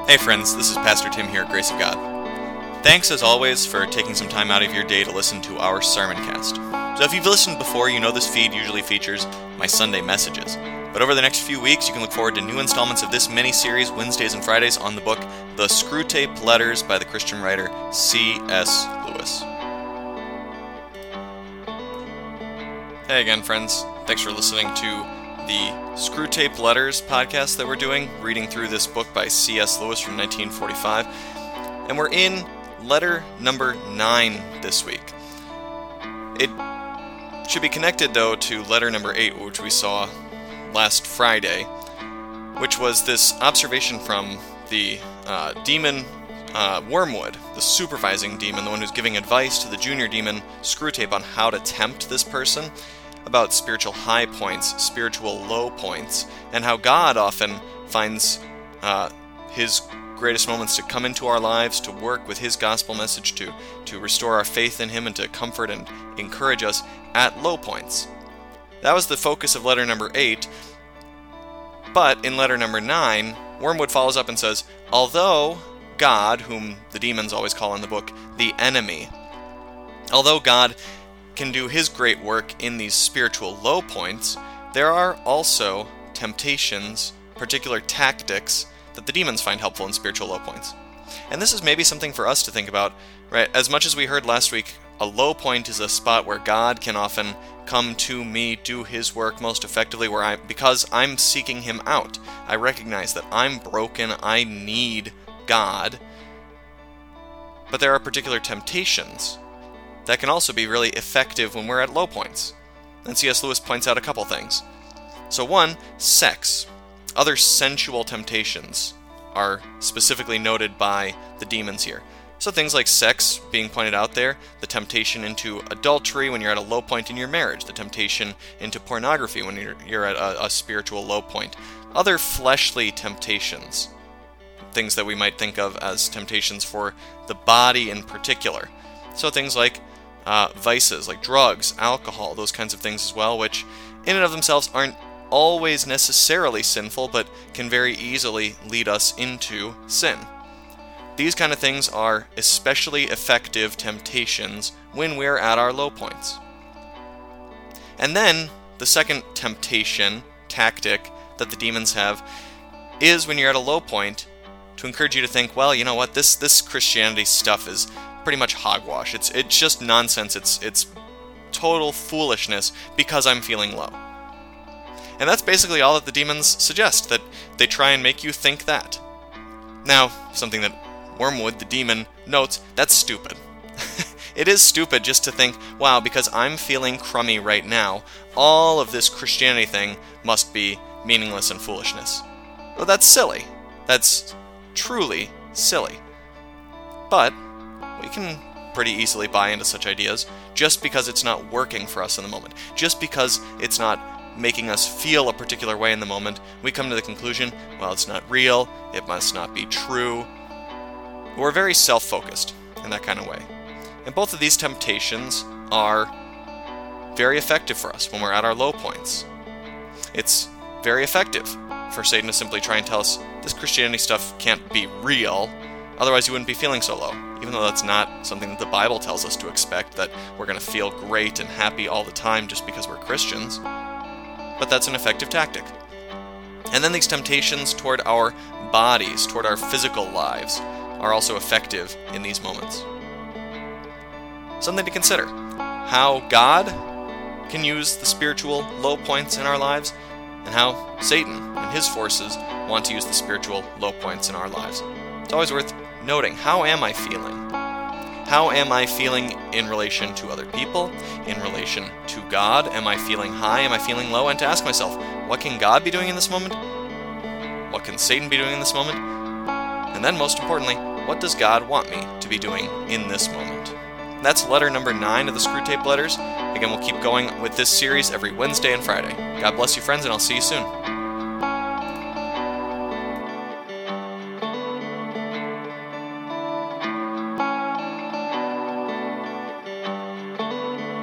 Hey friends, this is Pastor Tim here at Grace of God. Thanks as always for taking some time out of your day to listen to our sermoncast. So if you've listened before, you know this feed usually features my Sunday messages. But over the next few weeks, you can look forward to new installments of this mini-series Wednesdays and Fridays on the book The Screwtape Letters by the Christian writer C.S. Lewis. Hey again, friends. Thanks for listening to the Screwtape Letters podcast that we're doing, reading through this book by C.S. Lewis from 1945. And we're in letter number 9 this week. It should be connected, though, to letter number 8, which we saw last Friday, which was this observation from the demon Wormwood, the supervising demon, the one who's giving advice to the junior demon Screwtape on how to tempt this person, about spiritual high points, spiritual low points, and how God often finds His greatest moments to come into our lives, to work with His gospel message, to restore our faith in Him, and to comfort and encourage us at low points. That was the focus of letter number 8, but in letter number 9, Wormwood follows up and says, although God, whom the demons always call in the book the enemy, although God can do His great work in these spiritual low points, there are also temptations, particular tactics, that the demons find helpful in spiritual low points. And this is maybe something for us to think about, right? As much as we heard last week, a low point is a spot where God can often come to me, do His work most effectively, because I'm seeking Him out. I recognize that I'm broken, I need God. But there are particular temptations that can also be really effective when we're at low points. And C.S. Lewis points out a couple things. So one, sex. Other sensual temptations are specifically noted by the demons here. So things like sex being pointed out there, the temptation into adultery when you're at a low point in your marriage, the temptation into pornography when you're at a spiritual low point. Other fleshly temptations, things that we might think of as temptations for the body in particular. So things like vices, like drugs, alcohol, those kinds of things as well, which in and of themselves aren't always necessarily sinful, but can very easily lead us into sin. These kind of things are especially effective temptations when we're at our low points. And then, the second temptation, tactic, that the demons have is when you're at a low point, to encourage you to think, well, you know what, this Christianity stuff is pretty much hogwash. It's just nonsense. It's total foolishness because I'm feeling low. And that's basically all that the demons suggest, that they try and make you think that. Now, something that Wormwood, the demon, notes, that's stupid. It is stupid just to think, wow, because I'm feeling crummy right now, all of this Christianity thing must be meaningless and foolishness. Well, that's silly. That's truly silly. But we can pretty easily buy into such ideas just because it's not working for us in the moment. Just because it's not making us feel a particular way in the moment, we come to the conclusion, well, it's not real, it must not be true. We're very self-focused in that kind of way. And both of these temptations are very effective for us when we're at our low points. It's very effective for Satan to simply try and tell us, this Christianity stuff can't be real, otherwise you wouldn't be feeling so low. Even though that's not something that the Bible tells us to expect, that we're going to feel great and happy all the time just because we're Christians. But that's an effective tactic. And then these temptations toward our bodies, toward our physical lives, are also effective in these moments. Something to consider. How God can use the spiritual low points in our lives, and how Satan and his forces want to use the spiritual low points in our lives. It's always worth noting, how am I feeling? How am I feeling in relation to other people, in relation to God? Am I feeling high? Am I feeling low? And to ask myself, what can God be doing in this moment? What can Satan be doing in this moment? And then, most importantly, what does God want me to be doing in this moment? That's letter number 9 of the Screwtape Letters. Again, we'll keep going with this series every Wednesday and Friday. God bless you, friends, and I'll see you soon.